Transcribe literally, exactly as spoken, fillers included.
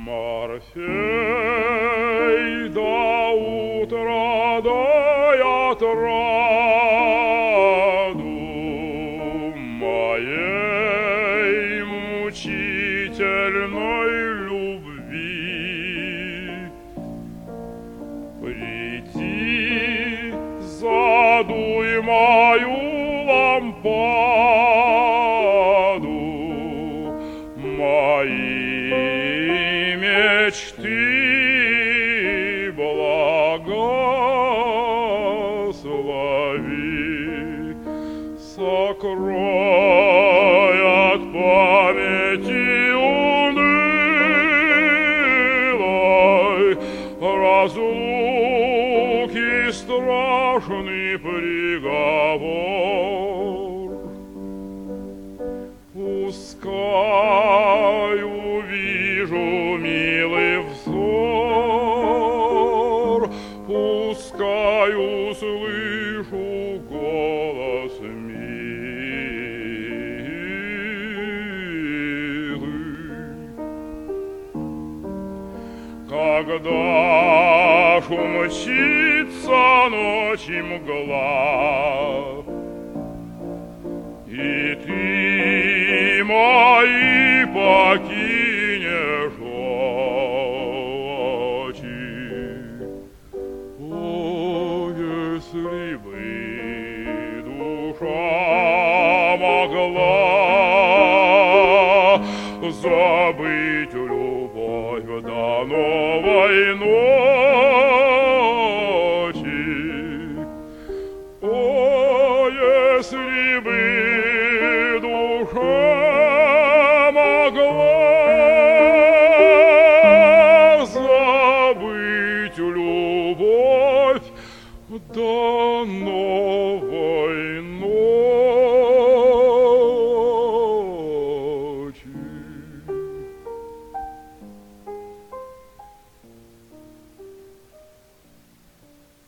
Морфей до утра дай отраду моей мучительной любви. Приди, задуй мою лампаду, мои мечты благослови, сокрой от памяти унылой разлуки страшный приговор. Пускай увижу милый взор, пускай услышу голос милый. Когда ж умчится ночь и мгла, и ты мои покинешь очи. О, если бы душа могла забыть любовь до новой ночи. О, если бы душа могла забыть любовь до новой ночи.